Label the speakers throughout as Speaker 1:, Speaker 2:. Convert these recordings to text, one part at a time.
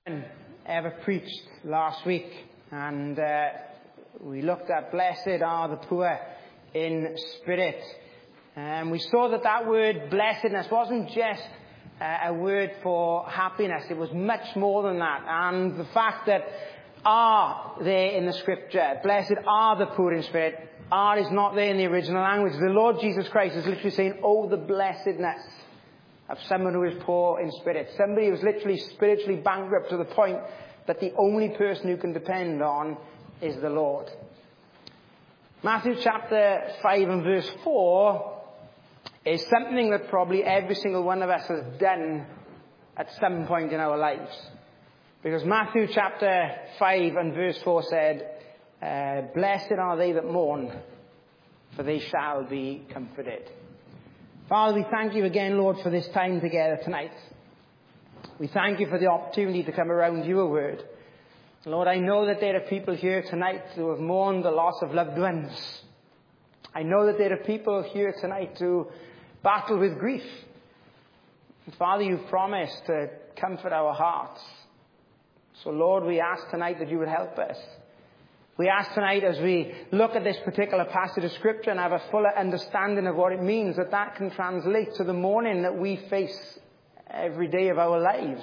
Speaker 1: ever preached last week, and we looked at blessed are the poor in spirit. And we saw that word blessedness wasn't just a word for happiness. It was much more than that. And the fact that are there in the scripture, blessed are the poor in spirit, are is not there in the original language. The Lord Jesus Christ is literally saying, oh, the blessedness of someone who is poor in spirit. Somebody who is literally spiritually bankrupt to the point that the only person who can depend on is the Lord. Matthew chapter 5 and verse 4 is something that probably every single one of us has done at some point in our lives. Because Matthew chapter 5 and verse 4 said, blessed are they that mourn, for they shall be comforted. Father, we thank you again, Lord, for this time together tonight. We thank you for the opportunity to come around your word. Lord, I know that there are people here tonight who have mourned the loss of loved ones. I know that there are people here tonight who battle with grief. And Father, you've promised to comfort our hearts. So, Lord, we ask tonight that you would help us. We ask tonight, as we look at this particular passage of Scripture and have a fuller understanding of what it means, that can translate to the mourning that we face every day of our lives.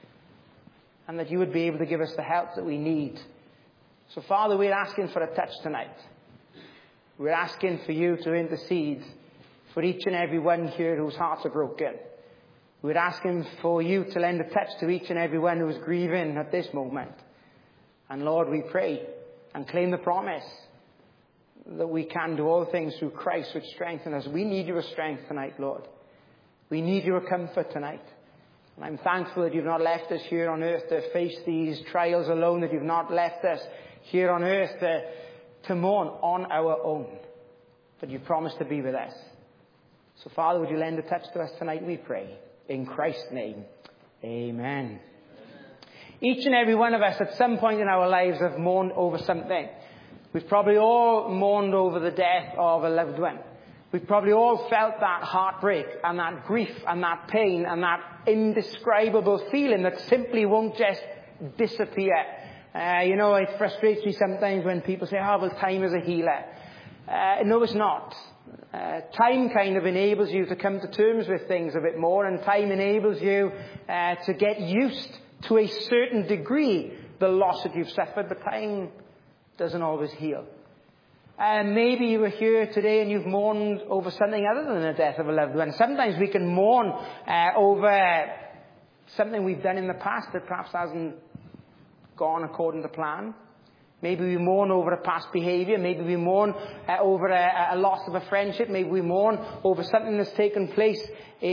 Speaker 1: And that you would be able to give us the help that we need. So, Father, we're asking for a touch tonight. We're asking for you to intercede for each and every one here whose hearts are broken. We're asking for you to lend a touch to each and every one who is grieving at this moment. And, Lord, we pray and claim the promise that we can do all things through Christ which strengthens us. We need your strength tonight, Lord. We need your comfort tonight. And I'm thankful that you've not left us here on earth to face these trials alone, that you've not left us here on earth to mourn on our own, but you've promised to be with us. So, Father, would you lend a touch to us tonight, we pray. In Christ's name, amen. Each and every one of us at some point in our lives have mourned over something. We've probably all mourned over the death of a loved one. We've probably all felt that heartbreak and that grief and that pain and that indescribable feeling that simply won't just disappear. It frustrates me sometimes when people say, oh, well, time is a healer. No, it's not. Time kind of enables you to come to terms with things a bit more, and time enables you to get used to a certain degree the loss that you've suffered, but time doesn't always heal. Maybe you were here today and you've mourned over something other than the death of a loved one. Sometimes we can mourn over something we've done in the past that perhaps hasn't gone according to plan. Maybe we mourn over a past behavior. Maybe we mourn over a loss of a friendship. Maybe we mourn over something that's taken place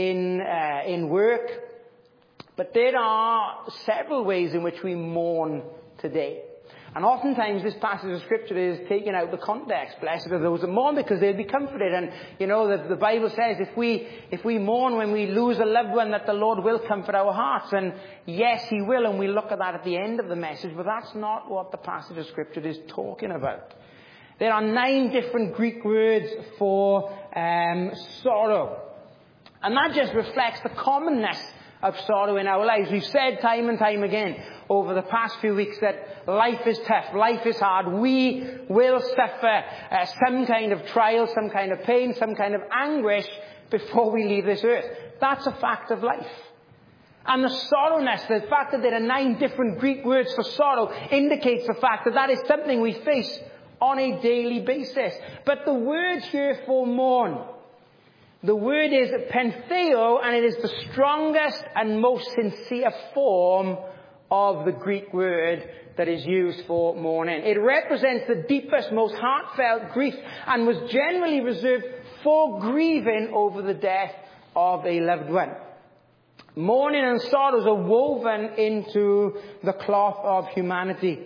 Speaker 1: in work. But there are several ways in which we mourn today. And oftentimes this passage of Scripture is taken out of the context. Blessed are those that mourn because they'll be comforted. And the Bible says if we mourn when we lose a loved one, that the Lord will comfort our hearts. And yes, He will. And we look at that at the end of the message. But that's not what the passage of Scripture is talking about. There are 9 different Greek words for sorrow. And that just reflects the commonness of sorrow in our lives. We've said time and time again over the past few weeks that life is tough, life is hard. We will suffer some kind of trial, some kind of pain, some kind of anguish before we leave this earth. That's a fact of life. And the sorrowness, the fact that there are 9 different Greek words for sorrow, indicates the fact that that is something we face on a daily basis. But the word here for mourn, the word is pentheo, and it is the strongest and most sincere form of the Greek word that is used for mourning. It represents the deepest, most heartfelt grief and was generally reserved for grieving over the death of a loved one. Mourning and sorrows are woven into the cloth of humanity.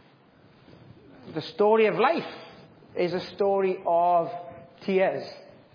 Speaker 1: The story of life is a story of tears.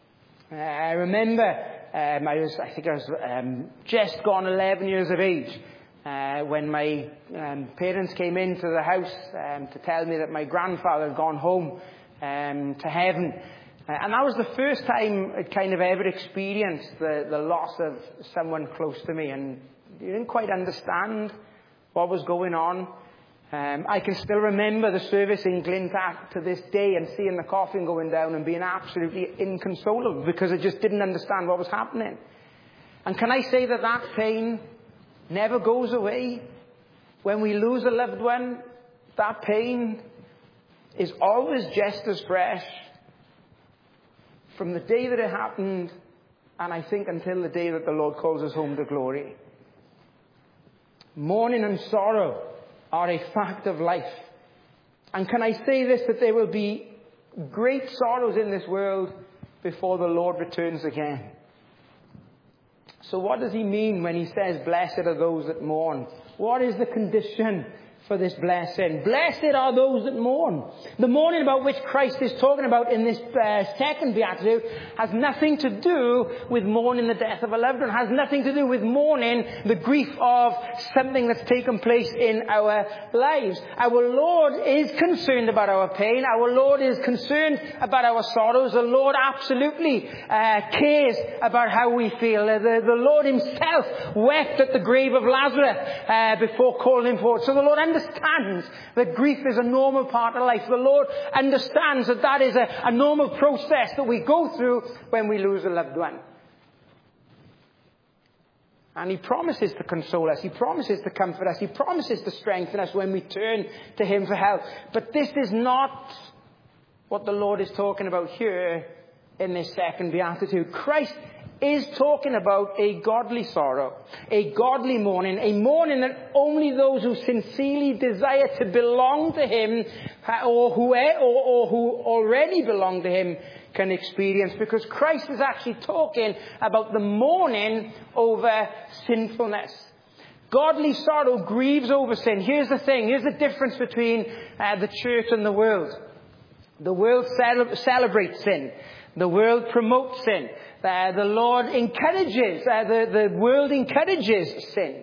Speaker 1: I remember I was just gone 11 years of age when my parents came into the house to tell me that my grandfather had gone home to heaven. And that was the first time I'd kind of ever experienced the loss of someone close to me. And you didn't quite understand what was going on. I can still remember the service in Glencath to this day and seeing the coffin going down and being absolutely inconsolable because I just didn't understand what was happening. And can I say that that pain never goes away? When we lose a loved one, that pain is always just as fresh from the day that it happened, and I think until the day that the Lord calls us home to glory. Mourning and sorrow are a fact of life. And can I say this, that there will be great sorrows in this world before the Lord returns again. So what does he mean when he says, blessed are those that mourn? What is the condition for this blessing? Blessed are those that mourn. The mourning about which Christ is talking about in this second beatitude has nothing to do with mourning the death of a loved one. Has nothing to do with mourning the grief of something that's taken place in our lives. Our Lord is concerned about our pain. Our Lord is concerned about our sorrows. The Lord absolutely cares about how we feel. The Lord himself wept at the grave of Lazarus before calling him forward. So the Lord understands that grief is a normal part of life. The Lord understands that that is a normal process that we go through when we lose a loved one. And he promises to console us. He promises to comfort us. He promises to strengthen us when we turn to him for help. But this is not what the Lord is talking about here in this second beatitude. Christ is talking about a godly sorrow, a godly mourning, a mourning that only those who sincerely desire to belong to him or who already belong to him can experience, because Christ is actually talking about the mourning over sinfulness. Godly sorrow grieves over sin. Here's the thing. Here's the difference between the church and the world. The world celebrates sin. The world promotes sin. The Lord encourages, the world encourages sin.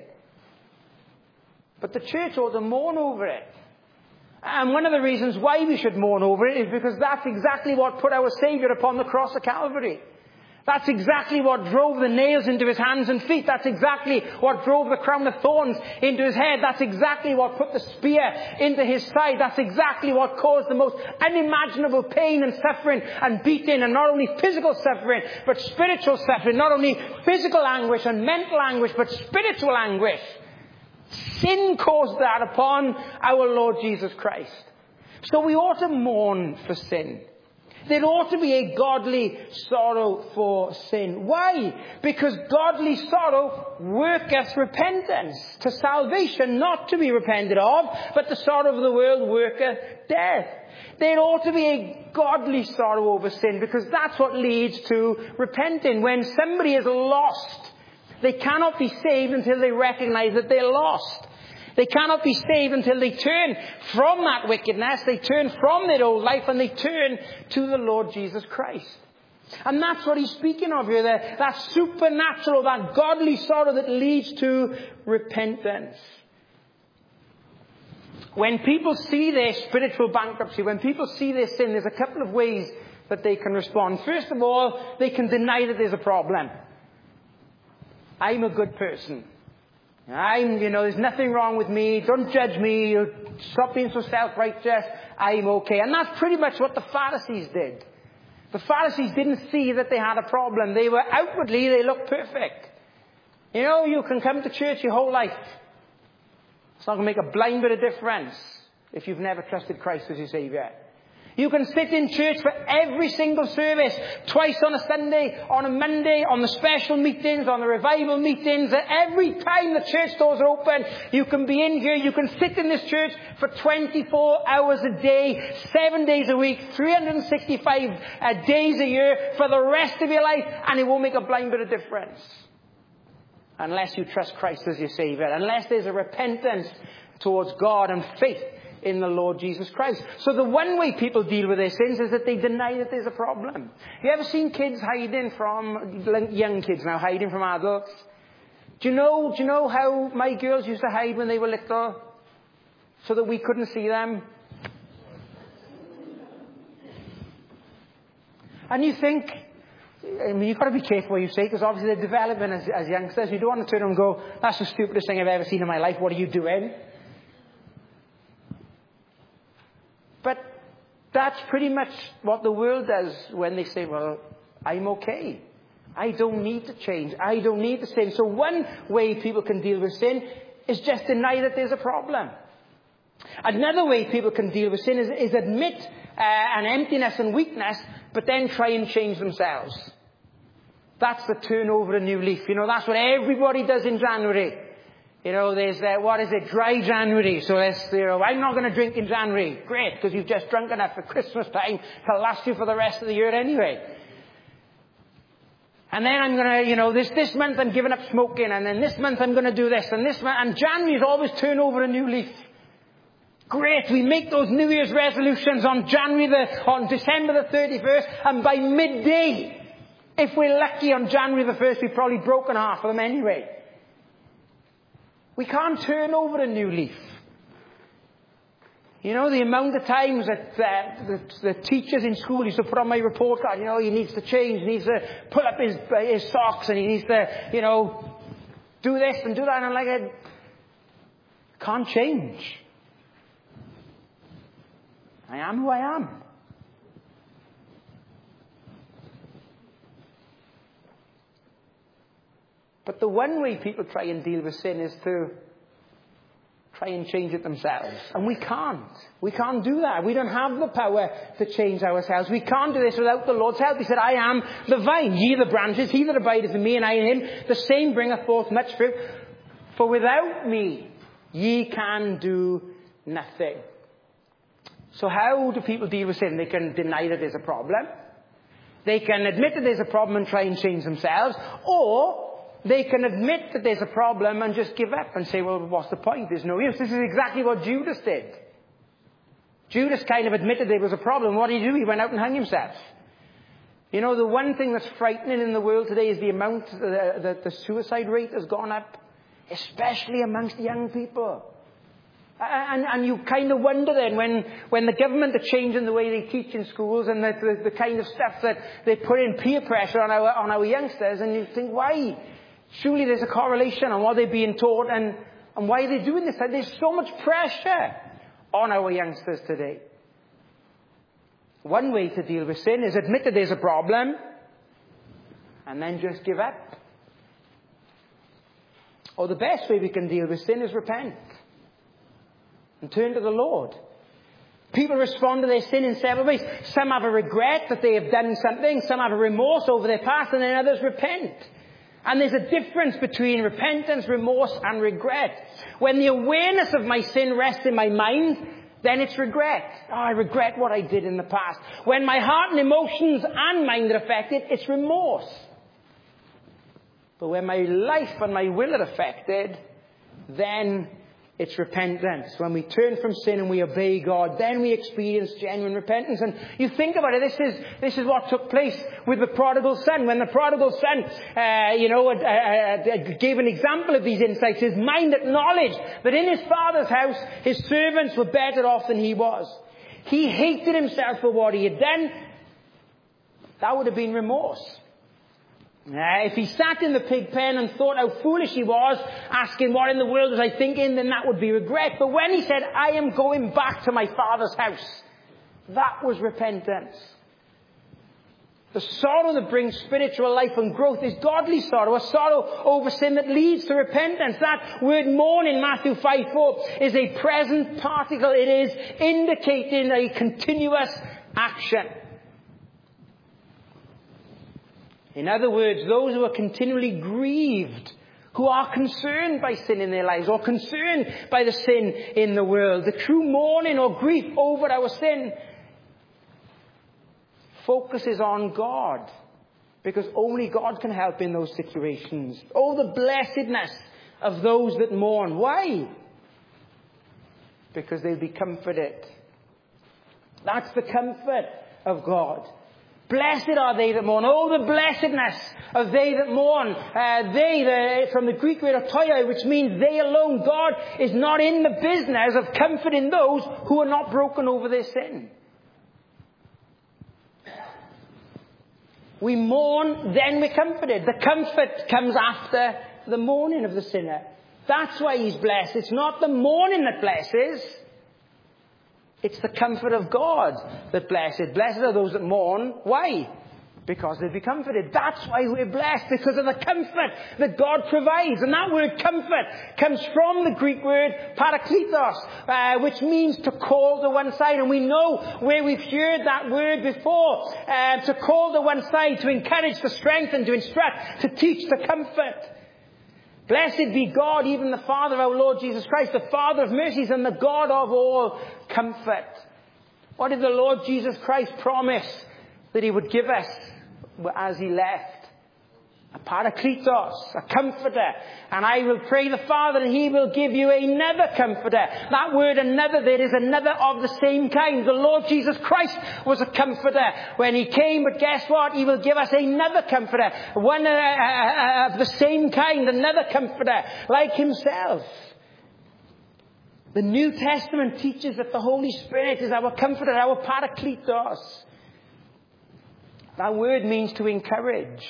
Speaker 1: But the church ought to mourn over it. And one of the reasons why we should mourn over it is because that's exactly what put our Saviour upon the cross of Calvary. That's exactly what drove the nails into his hands and feet. That's exactly what drove the crown of thorns into his head. That's exactly what put the spear into his side. That's exactly what caused the most unimaginable pain and suffering and beating, and not only physical suffering, but spiritual suffering. Not only physical anguish and mental anguish, but spiritual anguish. Sin caused that upon our Lord Jesus Christ. So we ought to mourn for sin. There ought to be a godly sorrow for sin. Why? Because godly sorrow worketh repentance to salvation, not to be repented of, but the sorrow of the world worketh death. There ought to be a godly sorrow over sin, because that's what leads to repenting. When somebody is lost, they cannot be saved until they recognize that they're lost. They cannot be saved until they turn from that wickedness, they turn from their old life, and they turn to the Lord Jesus Christ. And that's what he's speaking of here, that supernatural, that godly sorrow that leads to repentance. When people see their spiritual bankruptcy, when people see their sin, there's a couple of ways that they can respond. First of all, they can deny that there's a problem. I'm a good person. There's nothing wrong with me. Don't judge me. Stop being so self-righteous. I'm okay. And that's pretty much what the Pharisees did. The Pharisees didn't see that they had a problem. They looked perfect. You can come to church your whole life. It's not going to make a blind bit of difference if you've never trusted Christ as your Saviour. You can sit in church for every single service, twice on a Sunday, on a Monday, on the special meetings, on the revival meetings. Every time the church doors are open, you can be in here. You can sit in this church for 24 hours a day, 7 days a week, 365 days a year for the rest of your life, and it won't make a blind bit of difference. Unless you trust Christ as your Saviour, unless there's a repentance towards God and faith in the Lord Jesus Christ. So the one way people deal with their sins is that they deny that there's a problem. You ever seen kids hiding from, young kids now, hiding from adults? Do you know how my girls used to hide when they were little? So that we couldn't see them? And you think, you've got to be careful what you say, because obviously they're developing as youngsters. You don't want to turn and go, that's the stupidest thing I've ever seen in my life. What are you doing? But that's pretty much what the world does when they say, well, I'm okay. I don't need to change. I don't need to sin. So one way people can deal with sin is just deny that there's a problem. Another way people can deal with sin is admit an emptiness and weakness, but then try and change themselves. That's the turn over a new leaf. That's what everybody does in January. There's, dry January. So I'm not going to drink in January. Great, because you've just drunk enough for Christmas time to last you for the rest of the year anyway. And then I'm going to, this month I'm giving up smoking, and then this month I'm going to do this, and this month, and January is always turn over a new leaf. Great, we make those New Year's resolutions on December the 31st, and by midday, if we're lucky on January the 1st, we've probably broken half of them anyway. We can't turn over a new leaf. The amount of times that the teachers in school used to put on my report card, he needs to change, he needs to pull up his socks, and he needs to, do this and do that. And I'm like, I can't change. I am who I am. But the one way people try and deal with sin is to try and change it themselves. And we can't. We can't do that. We don't have the power to change ourselves. We can't do this without the Lord's help. He said, I am the vine, ye the branches, he that abideth in me and I in him, the same bringeth forth much fruit. For without me, ye can do nothing. So how do people deal with sin? They can deny that there's a problem. They can admit that there's a problem and try and change themselves. Or they can admit that there's a problem and just give up and say, well, what's the point? There's no use. This is exactly what Judas did. Judas kind of admitted there was a problem. What did he do? He went out and hung himself. The one thing that's frightening in the world today is the amount that the suicide rate has gone up, especially amongst young people. And you kind of wonder then when the government are changing the way they teach in schools and the kind of stuff that they put in peer pressure on our youngsters, and you think, why? Surely there's a correlation on what they're being taught and why they're doing this. There's so much pressure on our youngsters today. One way to deal with sin is admit that there's a problem and then just give up. Or the best way we can deal with sin is repent and turn to the Lord. People respond to their sin in several ways. Some have a regret that they have done something. Some have a remorse over their past, and then others repent. And there's a difference between repentance, remorse, and regret. When the awareness of my sin rests in my mind, then it's regret. I regret what I did in the past. When my heart and emotions and mind are affected, it's remorse. But when my life and my will are affected, then it's repentance. When we turn from sin and we obey God, then we experience genuine repentance. And you think about it, this is what took place with the prodigal son. When the prodigal son, gave an example of these insights, his mind acknowledged that in his father's house, his servants were better off than he was. He hated himself for what he had done. That would have been remorse. If he sat in the pig pen and thought how foolish he was, asking what in the world was I thinking, then that would be regret. But when he said, I am going back to my father's house, that was repentance. The sorrow that brings spiritual life and growth is godly sorrow, a sorrow over sin that leads to repentance. That word mourn in Matthew 5:4 is a present particle. It is indicating a continuous action. In other words, those who are continually grieved, who are concerned by sin in their lives or concerned by the sin in the world, the true mourning or grief over our sin focuses on God, because only God can help in those situations. Oh, the blessedness of those that mourn. Why? Because they'll be comforted. That's the comfort of God. Blessed are they that mourn. Oh, the blessedness of they that mourn. From the Greek word otoia, which means they alone. God is not in the business of comforting those who are not broken over their sin. We mourn, then we're comforted. The comfort comes after the mourning of the sinner. That's why he's blessed. It's not the mourning that blesses. It's the comfort of God that blessed. Blessed are those that mourn. Why? Because they'll be comforted. That's why we're blessed, because of the comfort that God provides. And that word comfort comes from the Greek word parakletos, which means to call to one side. And we know where we've heard that word before. To call to one side, to encourage, to strengthen, to instruct, to teach, to comfort. Blessed be God, even the Father of our Lord Jesus Christ, the Father of mercies and the God of all comfort. What did the Lord Jesus Christ promise that he would give us as he left? A parakletos, a comforter. And I will pray the Father and he will give you another comforter. That word another, there is another of the same kind. The Lord Jesus Christ was a comforter when he came, but guess what? He will give us another comforter. One of the same kind, another comforter, like himself. The New Testament teaches that the Holy Spirit is our comforter, our parakletos. That word means to encourage.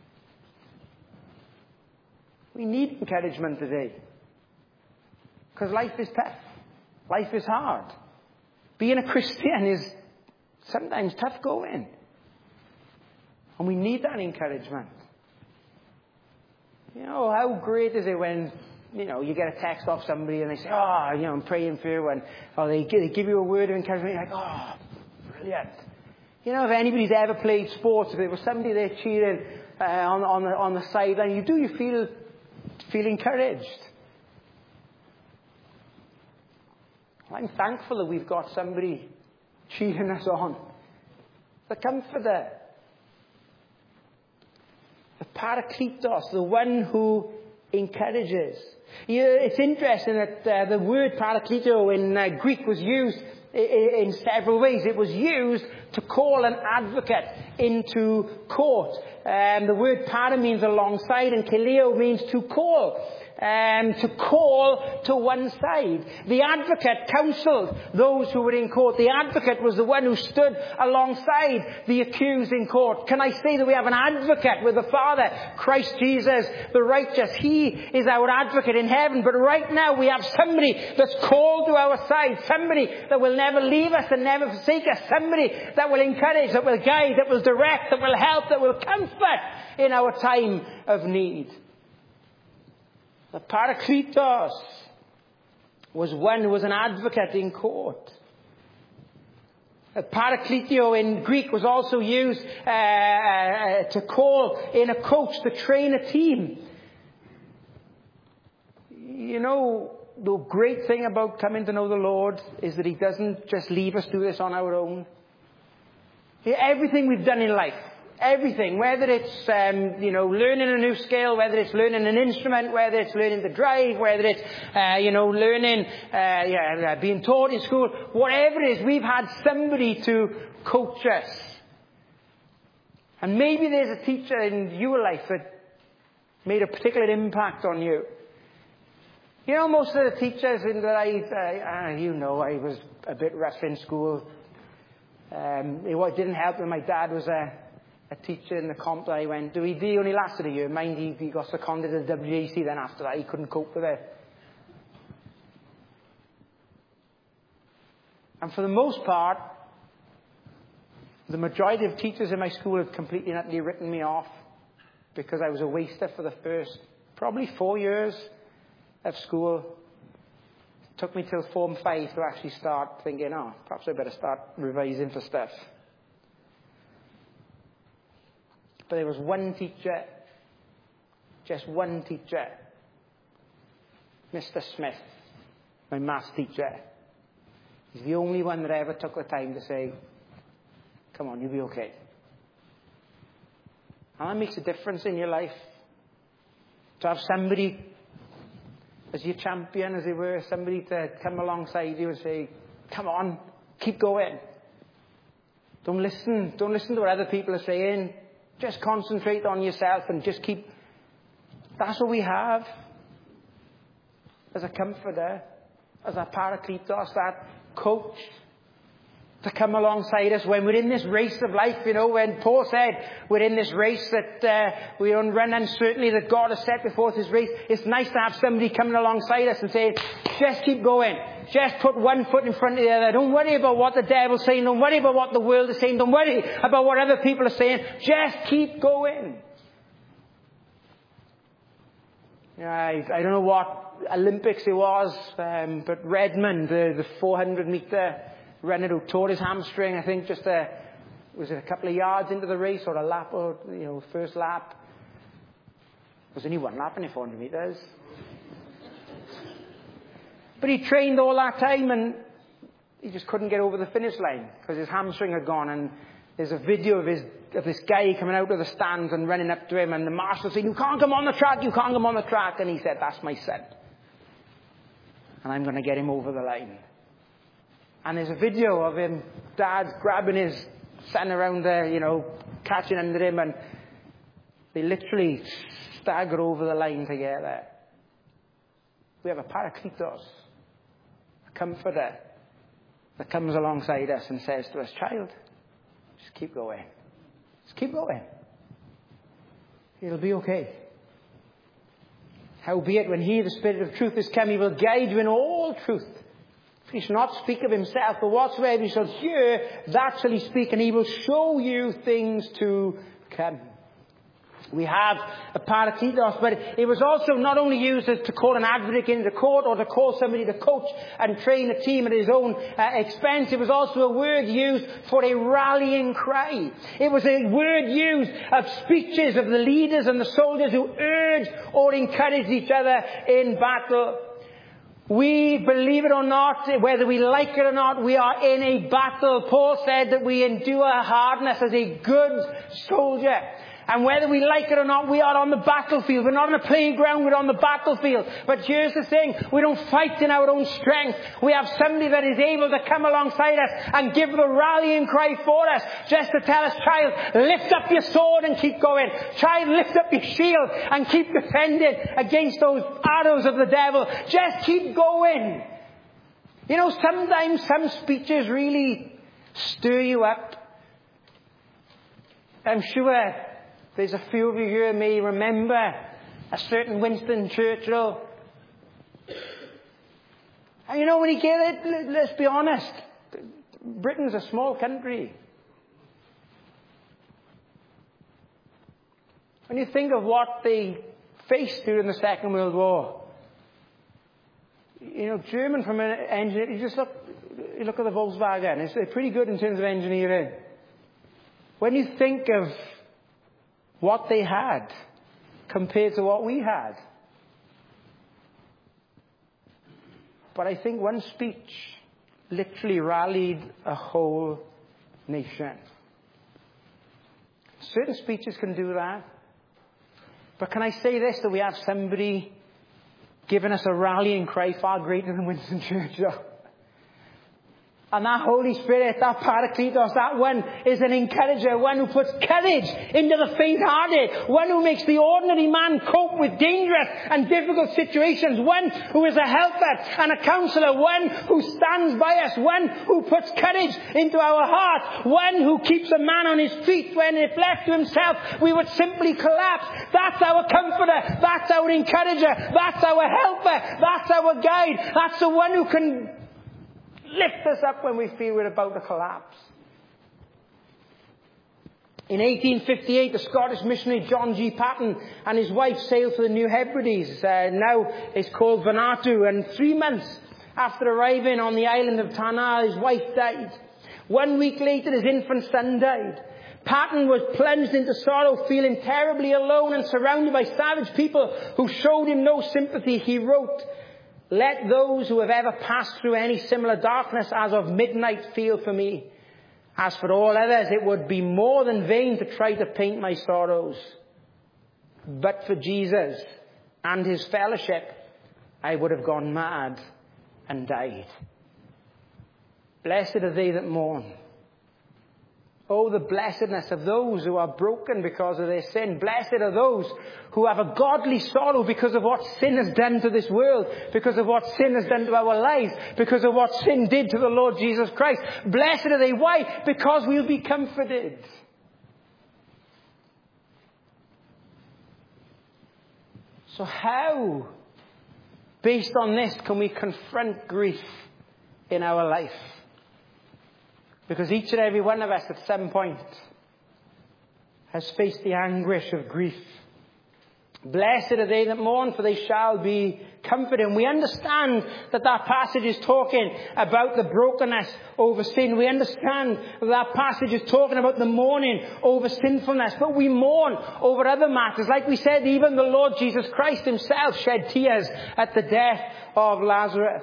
Speaker 1: We need encouragement today. Because life is tough. Life is hard. Being a Christian is sometimes tough going. And we need that encouragement. You know, how great is it when, you know, you get a text off somebody and they say, oh, you know, I'm praying for you. Or they give you a word of encouragement. You're like, oh, brilliant. You know, if anybody's ever played sports, if there was somebody there cheering on the sideline, you feel encouraged. I'm thankful that we've got somebody cheering us on. The comforter. The parakletos, the one who encourages. It's interesting that the word parakleto in Greek was used in several ways. It was used to call an advocate into court. The word para means alongside, and kaleo means to call. To call to one side. The advocate counseled those who were in court. The advocate was the one who stood alongside the accused in court. Can I say that we have an advocate with the Father, Christ Jesus, the righteous? He is our advocate in heaven. But right now we have somebody that's called to our side. Somebody that will never leave us and never forsake us. Somebody that will encourage, that will guide, that will direct, that will help, that will comfort in our time of need. The parakletos was one who was an advocate in court. The parakletio in Greek was also used to call in a coach to train a team. You know, the great thing about coming to know the Lord is that he doesn't just leave us do this on our own. Everything we've done in life, everything, whether it's, learning a new skill, whether it's learning an instrument, whether it's learning to drive, whether it's, learning, being taught in school, whatever it is, we've had somebody to coach us. And maybe there's a teacher in your life that made a particular impact on you. You know, most of the teachers that I was a bit rough in school. It didn't help that my dad was a teacher in the comp that I went to. He only lasted a year. Mind, he got seconded to the WAC then after that. He couldn't cope with it. And for the most part, the majority of teachers in my school have completely and utterly written me off because I was a waster for the first probably 4 years of school. It took me till Form 5 to actually start thinking, perhaps I better start revising for stuff. But there was one teacher, just one teacher, Mr. Smith, my maths teacher. He's the only one that ever took the time to say, come on, you'll be okay. And that makes a difference in your life. To have somebody as your champion, as it were, somebody to come alongside you and say, come on, keep going. Don't listen to what other people are saying. Just concentrate on yourself and just keep. That's what we have as a comforter, as a parakletos, that coach to come alongside us when we're in this race of life. You know, when Paul said we're in this race that we don't run uncertainly, that God has set before us this race. It's nice to have somebody coming alongside us and saying, just keep going. Just put one foot in front of the other. Don't worry about what the devil's saying. Don't worry about what the world is saying. Don't worry about what other people are saying. Just keep going. I don't know what Olympics it was, but Redmond, the 400-meter runner who tore his hamstring, I think was it a couple of yards into the race or a lap, or first lap. There was only one lap in the 400 meters. But he trained all that time and he just couldn't get over the finish line because his hamstring had gone. And there's a video of this guy coming out of the stands and running up to him, and the marshal saying, "You can't come on the track, you can't come on the track." And he said, "That's my son. And I'm going to get him over the line." And there's a video of him, dad grabbing his son around there, catching under him, and they literally stagger over the line together. We have a Parakletos, a comforter, that comes alongside us and says to us, "Child, just keep going. Just keep going. It'll be okay. Howbeit, when he, the Spirit of truth, is come, he will guide you in all truth. For he shall not speak of himself, but whatsoever he shall hear, that shall he speak, and he will show you things to come." We have a Parakletos, but it was also not only used as to call an advocate into court or to call somebody to coach and train a team at his own expense. It was also a word used for a rallying cry. It was a word used of speeches of the leaders and the soldiers who urged or encouraged each other in battle. We, believe it or not, whether we like it or not, we are in a battle. Paul said that we endure hardness as a good soldier. And whether we like it or not, we are on the battlefield. We're not on a playground, we're on the battlefield. But here's the thing, we don't fight in our own strength. We have somebody that is able to come alongside us and give the rallying cry for us. Just to tell us, "Child, lift up your sword and keep going. Child, lift up your shield and keep defending against those arrows of the devil. Just keep going." Sometimes some speeches really stir you up. I'm sure there's a few of you here may remember a certain Winston Churchill. And when he gave it, let's be honest, Britain's a small country. When you think of what they faced during the Second World War, German from an engineer, you look at the Volkswagen, they're pretty good in terms of engineering. When you think of what they had compared to what we had. But I think one speech literally rallied a whole nation. Certain speeches can do that. But can I say this, that we have somebody giving us a rallying cry far greater than Winston Churchill? And that Holy Spirit, that Parakletos, that one is an encourager, one who puts courage into the faint-hearted, one who makes the ordinary man cope with dangerous and difficult situations, one who is a helper and a counselor, one who stands by us, one who puts courage into our hearts, one who keeps a man on his feet when if left to himself we would simply collapse. That's our comforter, that's our encourager, that's our helper, that's our guide, that's the one who can lift us up when we feel we're about to collapse. In 1858, the Scottish missionary John G. Paton and his wife sailed for the New Hebrides. Now it's called Vanuatu. And 3 months after arriving on the island of Tanna, his wife died. 1 week later, his infant son died. Paton was plunged into sorrow, feeling terribly alone and surrounded by savage people who showed him no sympathy. He wrote, "Let those who have ever passed through any similar darkness as of midnight feel for me. As for all others, it would be more than vain to try to paint my sorrows. But for Jesus and his fellowship, I would have gone mad and died. Blessed are they that mourn. Oh, the blessedness of those who are broken because of their sin. Blessed are those who have a godly sorrow because of what sin has done to this world, because of what sin has done to our lives, because of what sin did to the Lord Jesus Christ. Blessed are they. Why? Because we'll be comforted. So how, based on this, can we confront grief in our life. Because each and every one of us at some point has faced the anguish of grief. Blessed are they that mourn, for they shall be comforted. And we understand that passage is talking about the brokenness over sin. We understand that passage is talking about the mourning over sinfulness. But we mourn over other matters. Like we said, even the Lord Jesus Christ himself shed tears at the death of Lazarus.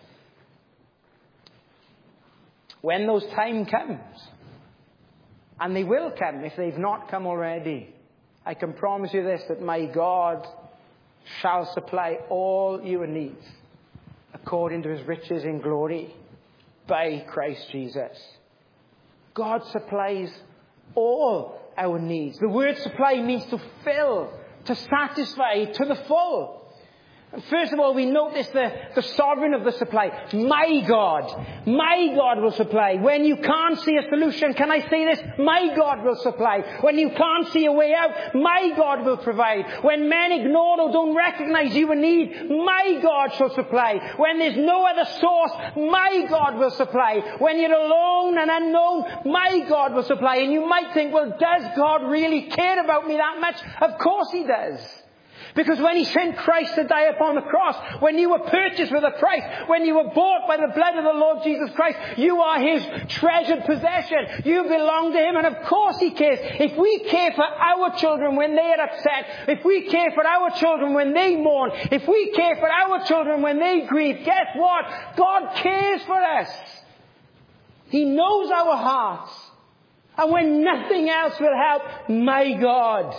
Speaker 1: When those time comes, and they will come if they've not come already, I can promise you this, that my God shall supply all your needs according to his riches in glory by Christ Jesus. God supplies all our needs. The word supply means to fill, to satisfy to the full. First of all, we notice the sovereign of the supply. My God will supply. When you can't see a solution, can I say this? My God will supply. When you can't see a way out, my God will provide. When men ignore or don't recognize you in need, my God shall supply. When there's no other source, my God will supply. When you're alone and unknown, my God will supply. And you might think, well, does God really care about me that much? Of course he does. Because when he sent Christ to die upon the cross, when you were purchased with a price, when you were bought by the blood of the Lord Jesus Christ, you are his treasured possession. You belong to him, and of course he cares. If we care for our children when they are upset, if we care for our children when they mourn, if we care for our children when they grieve, guess what? God cares for us. He knows our hearts. And when nothing else will help, my God.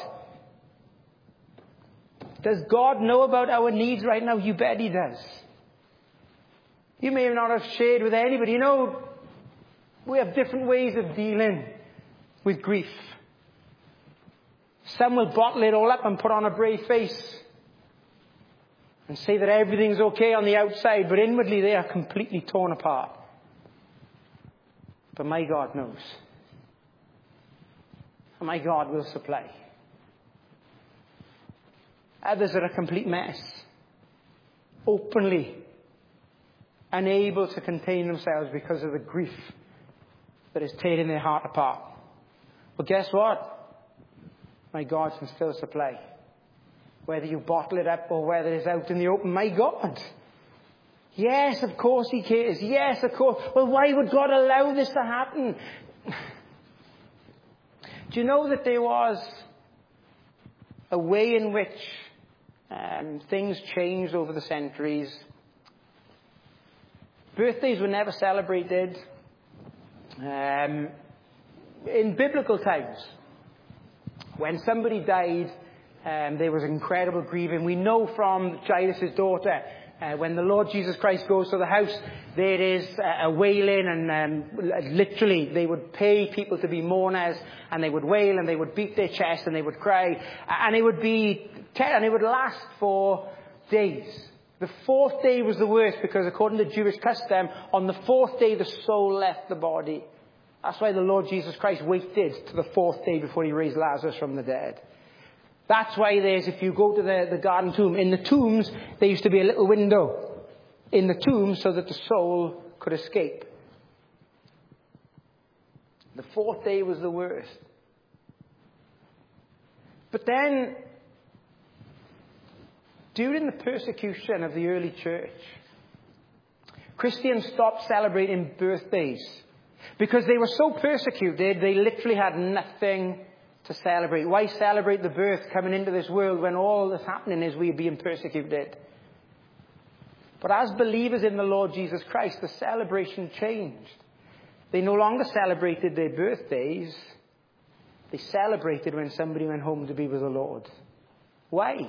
Speaker 1: Does God know about our needs right now? You bet he does. You may not have shared with anybody. You know, we have different ways of dealing with grief. Some will bottle it all up and put on a brave face and say that everything's okay on the outside, but inwardly they are completely torn apart. But my God knows. And my God will supply. Others are a complete mess. Openly unable to contain themselves because of the grief that is tearing their heart apart. Well, guess what? My God can still supply. Whether you bottle it up or whether it's out in the open, my God. Yes, of course he cares. Yes, of course. Well, why would God allow this to happen? Do you know that there was a way in which things changed over the centuries? Birthdays were never celebrated. In biblical times, when somebody died, there was incredible grieving. We know from Jairus' daughter, when the Lord Jesus Christ goes to the house, there is a wailing, and literally they would pay people to be mourners, and they would wail, and they would beat their chest, and they would cry, and it would last for days. The fourth day was the worst, because according to Jewish custom, on the fourth day the soul left the body. That's why the Lord Jesus Christ waited to the fourth day before he raised Lazarus from the dead. That's why if you go to the garden tomb, in the tombs, there used to be a little window in the tomb so that the soul could escape. The fourth day was the worst. But then, during the persecution of the early church, Christians stopped celebrating birthdays. Because they were so persecuted, they literally had nothing to celebrate. Why celebrate the birth coming into this world when all that's happening is we're being persecuted? But as believers in the Lord Jesus Christ, the celebration changed. They no longer celebrated their birthdays. They celebrated when somebody went home to be with the Lord. Why?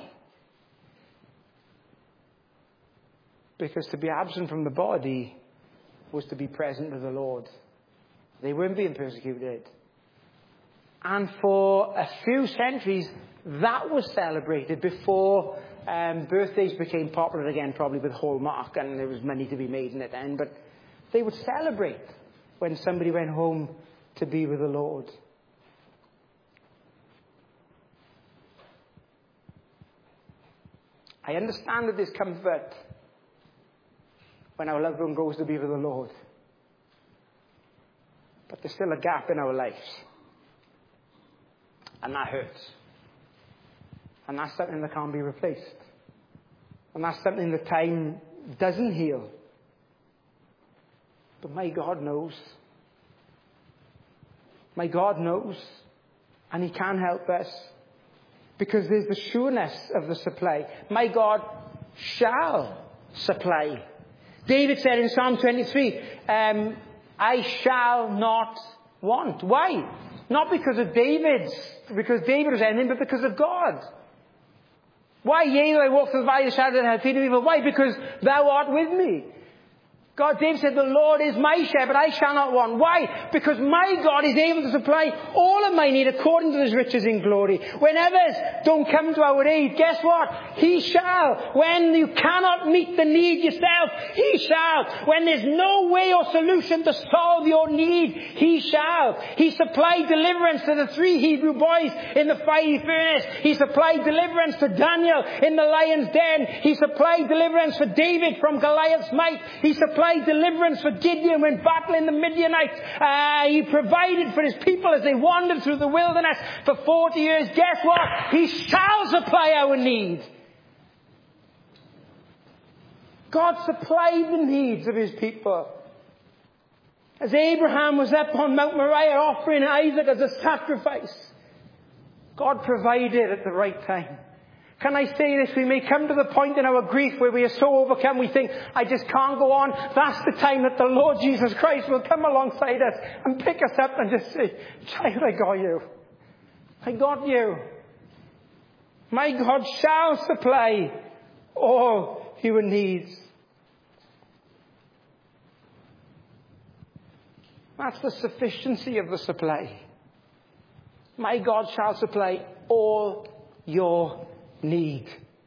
Speaker 1: Because to be absent from the body was to be present with the Lord. They weren't being persecuted. And for a few centuries, that was celebrated before birthdays became popular again, probably with Hallmark, and there was money to be made in it then. But they would celebrate when somebody went home to be with the Lord. I understand that there's comfort when our loved one goes to be with the Lord. But there's still a gap in our lives. And that hurts. And that's something that can't be replaced. And that's something that time doesn't heal. But my God knows. My God knows. And He can help us. Because there's the sureness of the supply. My God shall supply. David said in Psalm 23, I shall not want. Why? Not because because David was anything, but because of God. Why? Yea, though I walk through the valley of the shadow of death, I fear no evil. Why? Because thou art with me. God, David said, the Lord is my shepherd, I shall not want. Why? Because my God is able to supply all of my need according to His riches in glory. When others don't come to our aid, guess what? He shall. When you cannot meet the need yourself, He shall. When there's no way or solution to solve your need, He shall. He supplied deliverance to the 3 Hebrew boys in the fiery furnace. He supplied deliverance to Daniel in the lion's den. He supplied deliverance for David from Goliath's might. He supplied deliverance for Gideon when battling the Midianites. He provided for His people as they wandered through the wilderness for 40 years. Guess what? He shall supply our need. God supplied the needs of His people. As Abraham was up on Mount Moriah offering Isaac as a sacrifice, God provided at the right time. Can I say this? We may come to the point in our grief where we are so overcome we think, I just can't go on. That's the time that the Lord Jesus Christ will come alongside us and pick us up and just say, child, I got you. I got you. My God shall supply all your needs. That's the sufficiency of the supply. My God shall supply all your need.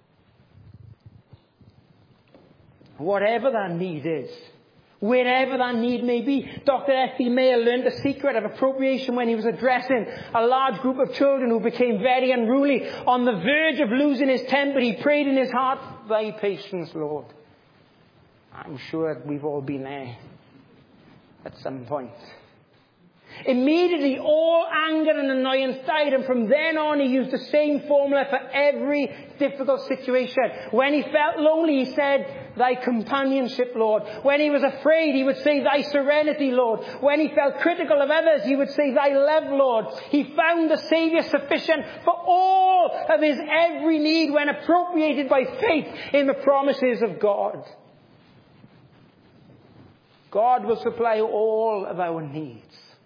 Speaker 1: Whatever that need is, wherever that need may be. Dr. F.B. Mayer learned the secret of appropriation when he was addressing a large group of children who became very unruly. On the verge of losing his temper, he prayed in his heart, Thy patience, Lord. I'm sure we've all been there at some point. Immediately, all anger and annoyance died, and from then on he used the same formula for every difficult situation. When he felt lonely, he said, Thy companionship, Lord. When he was afraid, he would say, Thy serenity, Lord. When he felt critical of others, he would say, Thy love, Lord. He found the Saviour sufficient for all of his every need when appropriated by faith in the promises of God. God will supply all of our needs.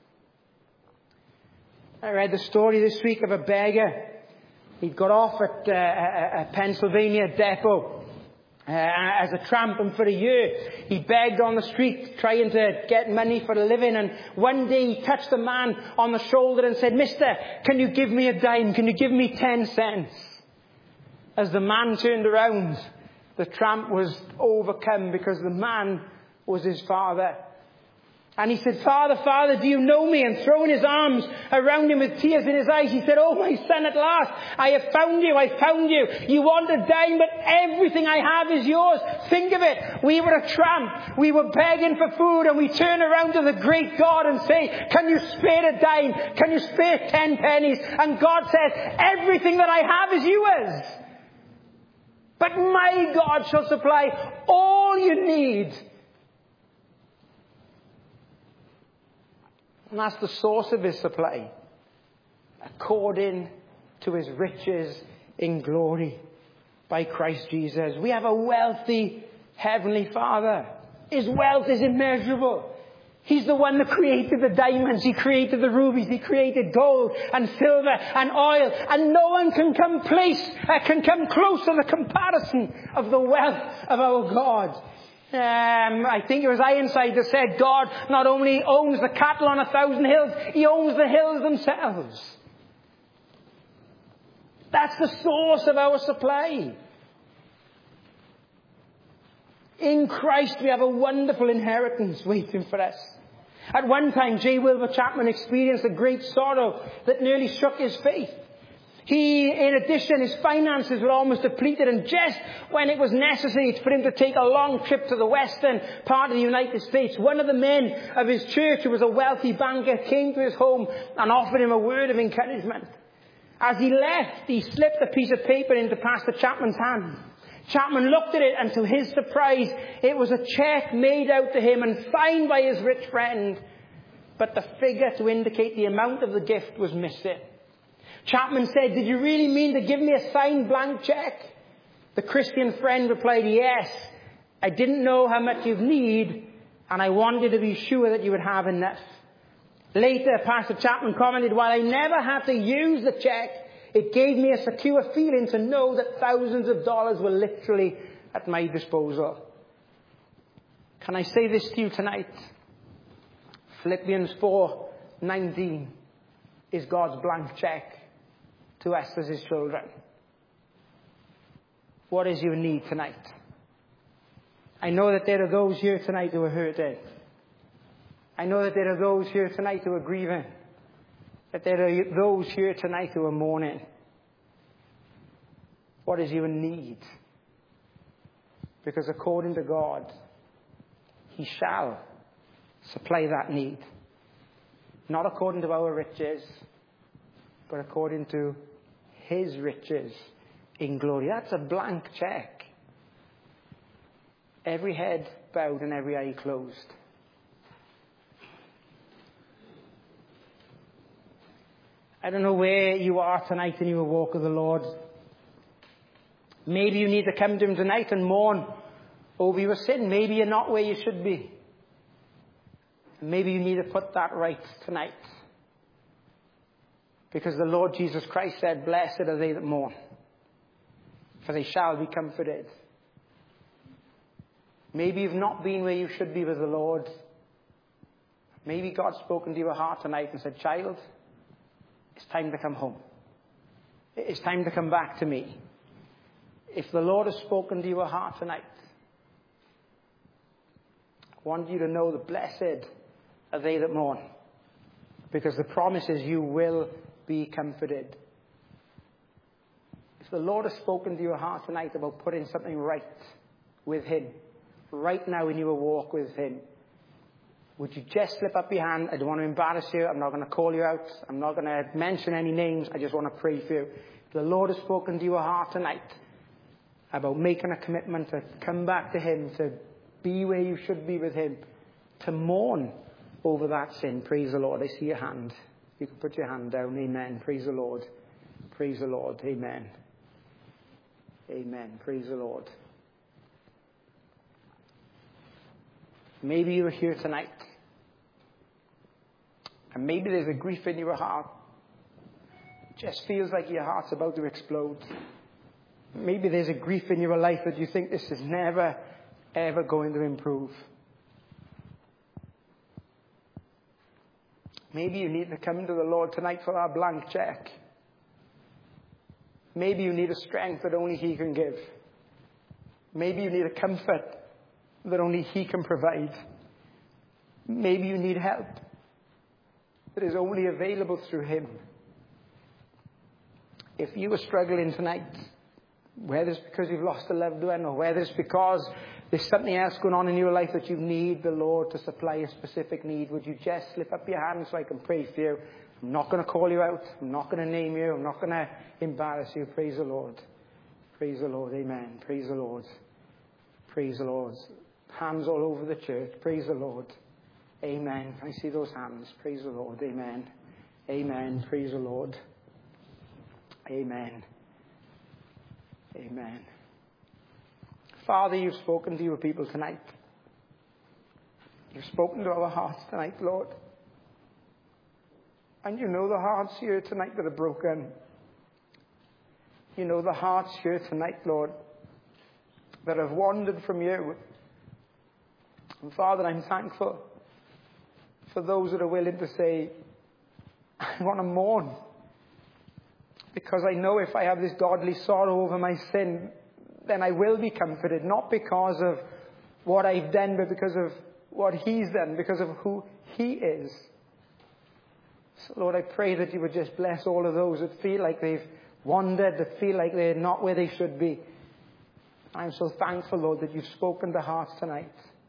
Speaker 1: I read the story this week of a beggar. He'd got off at a Pennsylvania depot as a tramp, and for a year he begged on the street trying to get money for a living. And one day he touched a man on the shoulder and said, Mister, can you give me a dime? Can you give me 10 cents? As the man turned around, the tramp was overcome because the man was his father. And he said, Father, Father, do you know me? And throwing his arms around him with tears in his eyes, he said, Oh, my son, at last, I have found you, I found you. You want a dime, but everything I have is yours. Think of it. We were a tramp. We were begging for food, and we turn around to the great God and say, can you spare a dime? Can you spare 10 pennies? And God says, everything that I have is yours. But my God shall supply all you need. And that's the source of his supply, according to his riches in glory by Christ Jesus. We have a wealthy Heavenly Father. His wealth is immeasurable. He's the one that created the diamonds. He created the rubies. He created gold and silver and oil. And no one can come close to the comparison of the wealth of our God. I think it was Ironside that said God not only owns the cattle on 1,000 hills, He owns the hills themselves. That's the source of our supply. In Christ we have a wonderful inheritance waiting for us. At one time, J. Wilbur Chapman experienced a great sorrow that nearly shook his faith. He, in addition, his finances were almost depleted, and just when it was necessary for him to take a long trip to the western part of the United States, one of the men of his church, who was a wealthy banker, came to his home and offered him a word of encouragement. As he left, he slipped a piece of paper into Pastor Chapman's hand. Chapman looked at it, and to his surprise, it was a check made out to him and signed by his rich friend. But the figure to indicate the amount of the gift was missing. Chapman said, "Did you really mean to give me a signed blank check?" The Christian friend replied, "Yes. I didn't know how much you'd need, and I wanted to be sure that you would have enough." Later, Pastor Chapman commented, "While I never had to use the check, it gave me a secure feeling to know that thousands of dollars were literally at my disposal." Can I say this to you tonight? Philippians 4:19 is God's blank check to us as his children. What is your need tonight? I know that there are those here tonight who are hurting. I know that there are those here tonight who are grieving. That there are those here tonight who are mourning. What is your need? Because according to God, he shall supply that need. Not according to our riches, but according to his riches in glory. That's a blank check. Every head bowed and every eye closed. I don't know where you are tonight in your walk with the Lord. Maybe you need to come to him tonight and mourn over your sin. Maybe you're not where you should be. Maybe you need to put that right tonight. Because the Lord Jesus Christ said, "Blessed are they that mourn, for they shall be comforted." Maybe you've not been where you should be with the Lord. Maybe God's spoken to your heart tonight and said, "Child, it's time to come home. It's time to come back to me." If the Lord has spoken to your heart tonight, I want you to know that blessed are they that mourn. Because the promise is you will be comforted. If the Lord has spoken to your heart tonight about putting something right with him, right now in your walk with him, would you just slip up your hand? I don't want to embarrass you. I'm not going to call you out. I'm not going to mention any names. I just want to pray for you. If the Lord has spoken to your heart tonight about making a commitment to come back to him, to be where you should be with him, to mourn over that sin, praise the Lord. I see your hand. You can put your hand down. Amen. Praise the Lord. Praise the Lord. Amen. Amen. Praise the Lord. Maybe you're here tonight, and maybe there's a grief in your heart. It just feels like your heart's about to explode. Maybe there's a grief in your life that you think this is never, ever going to improve. Maybe you need to come to the Lord tonight for that blank check. Maybe you need a strength that only he can give. Maybe you need a comfort that only he can provide. Maybe you need help that is only available through him. If you are struggling tonight, whether it's because you've lost a loved one, or whether it's because there's something else going on in your life that you need the Lord to supply a specific need, would you just slip up your hand so I can pray for you? I'm not going to call you out. I'm not going to name you. I'm not going to embarrass you. Praise the Lord. Praise the Lord. Amen. Praise the Lord. Praise the Lord. Hands all over the church. Praise the Lord. Amen. Can I see those hands? Praise the Lord. Amen. Amen. Praise the Lord. Amen. Amen. Father, you've spoken to your people tonight. You've spoken to our hearts tonight, Lord. And you know the hearts here tonight that are broken. You know the hearts here tonight, Lord, that have wandered from you. And Father, I'm thankful for those that are willing to say, I want to mourn. Because I know if I have this godly sorrow over my sin, then I will be comforted. Not because of what I've done, but because of what he's done, because of who he is. So Lord, I pray that you would just bless all of those that feel like they've wandered, that feel like they're not where they should be. I'm so thankful, Lord, that you've spoken to hearts tonight.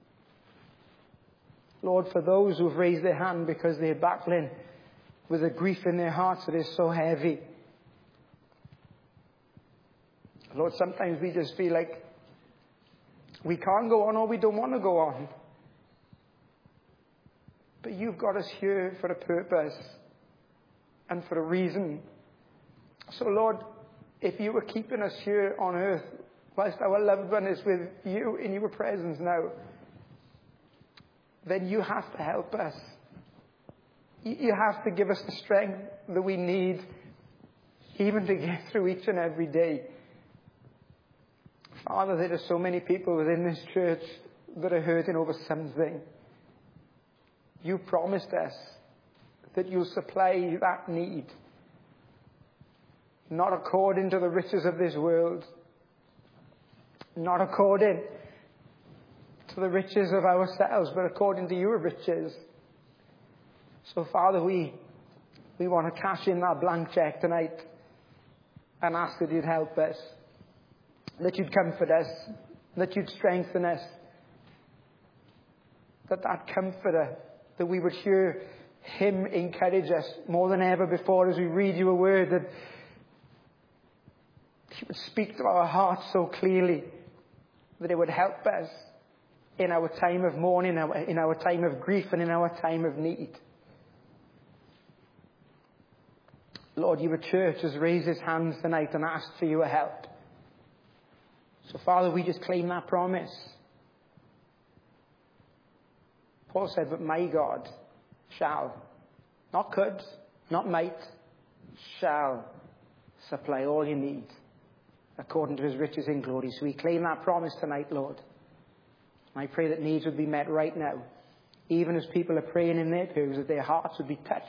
Speaker 1: Lord, for those who've raised their hand because they're battling with a grief in their hearts that is so heavy. Lord, sometimes we just feel like we can't go on or we don't want to go on. But you've got us here for a purpose and for a reason. So, Lord, if you were keeping us here on earth whilst our loved one is with you in your presence now, then you have to help us. You have to give us the strength that we need even to get through each and every day. Father, there are so many people within this church that are hurting over something. You promised us that you'll supply that need, not according to the riches of this world, not according to the riches of ourselves, but according to your riches. So, Father, we want to cash in that blank check tonight and ask that you'd help us, that you'd comfort us, that you'd strengthen us, that comforter, that we would hear him encourage us more than ever before as we read your word, that he would speak to our hearts so clearly that it would help us in our time of mourning, in our time of grief, and in our time of need. Lord, your church has raised its hands tonight and asked for your help. So, Father, we just claim that promise. Paul said, but my God shall, not could, not might, shall supply all you need according to his riches in glory. So we claim that promise tonight, Lord. I pray that needs would be met right now, even as people are praying in their pews, that their hearts would be touched,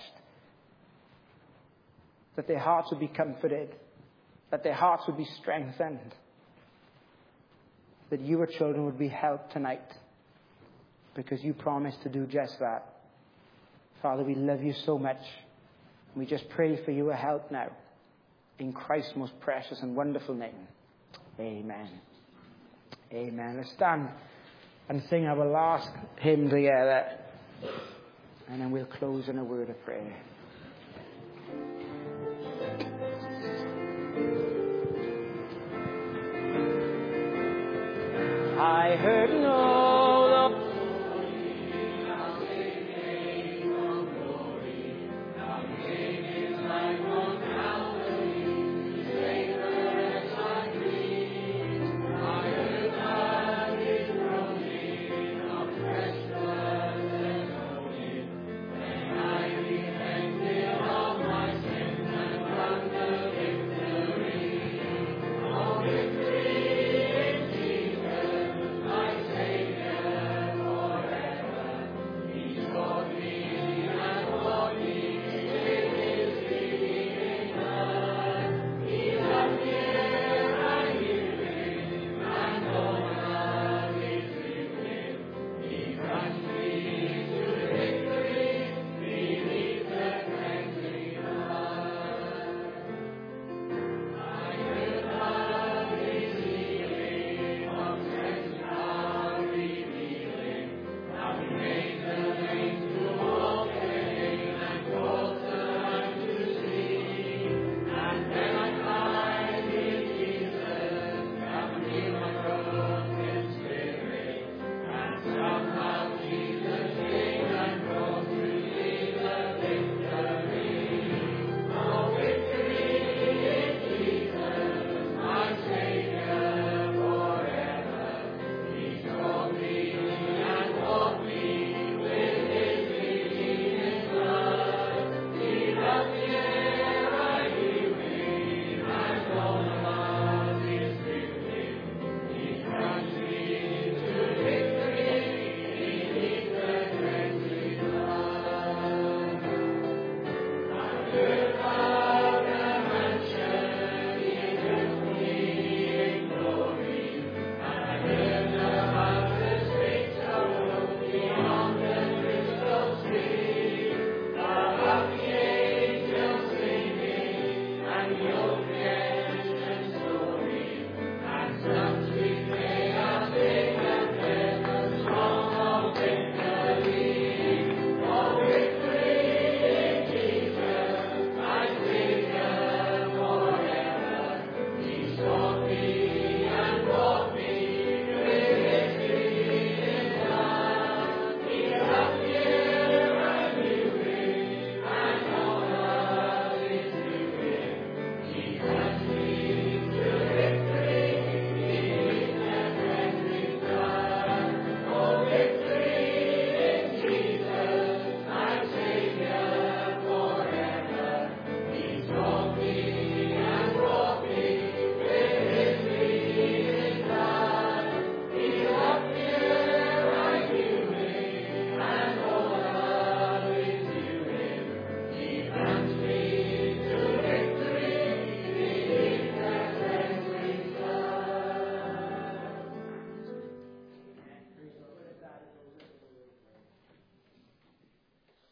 Speaker 1: that their hearts would be comforted, that their hearts would be strengthened, that your children would be helped tonight, because you promised to do just that. Father, we love you so much. We just pray for your help now. In Christ's most precious and wonderful name. Amen. Amen. Let's stand and sing our last hymn together. And then we'll close in a word of prayer. I heard no
Speaker 2: Say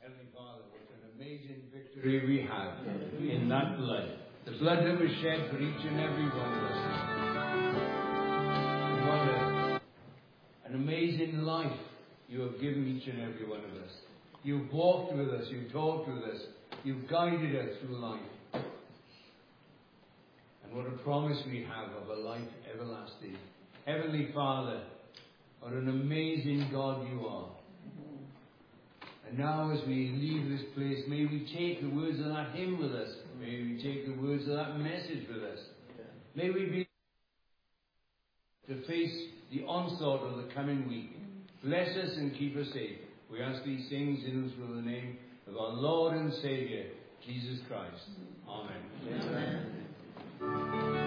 Speaker 2: Heavenly Father, what an amazing victory we have in that blood. The blood that was shed for each and every one of us. What an amazing life you have given each and every one of us. You've walked with us, you've talked with us, you've guided us through life. And what a promise we have of a life everlasting. Heavenly Father, what an amazing God you are. And now as we leave this place, may we take the words of that hymn with us. May we take the words of that message with us. May we be to face the onslaught of the coming week. Bless us and keep us safe. We ask these things in the name of our Lord and Saviour, Jesus Christ. Amen.
Speaker 3: Amen.